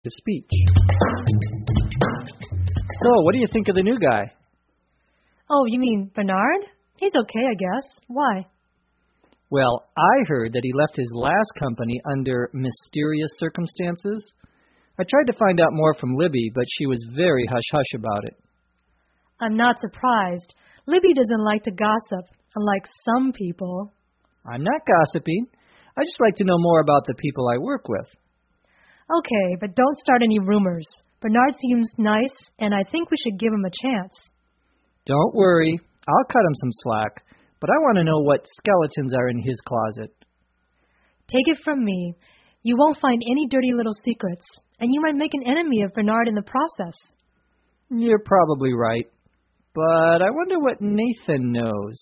of speech. So, what do you think of the new guy? Oh, you mean Bernard? He's okay, I guess. Why? Well, I heard that he left his last company under mysterious circumstances. I tried to find out more from Libby, but she was very hush-hush about it. I'm not surprised. Libby doesn't like to gossip, unlike some people. I'm not gossiping. I just like to know more about the people I work with. Okay, but don't start any rumors. Bernard seems nice, and I think we should give him a chance. Don't worry. I'll cut him some slack, but I want to know what skeletons are in his closet. Take it from me. You won't find any dirty little secrets, and you might make an enemy of Bernard in the process. You're probably right, but I wonder what Nathan knows.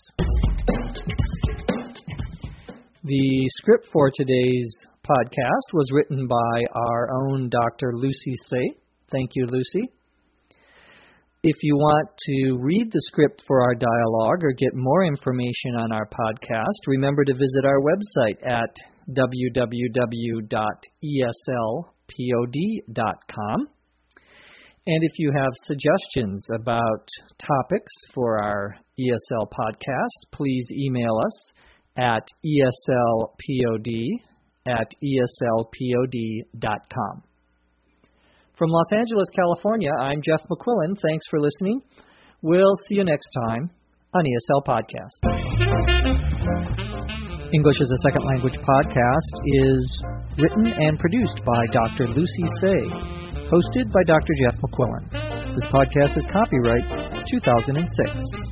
The script for today's podcast was written by our own Dr. Lucy Say. Thank you, Lucy. If you want to read the script for our dialogue or get more information on our podcast, remember to visit our website at www.eslpod.com. And if you have suggestions about topics for our ESL podcast, please email us at eslpod@eslpod.com. From Los Angeles, California, I'm Jeff McQuillan. Thanks for listening. We'll see you next time on ESL Podcast. English as a Second Language podcast is written and produced by Dr. Lucy Say, hosted by Dr. Jeff McQuillan. This podcast is copyright 2006.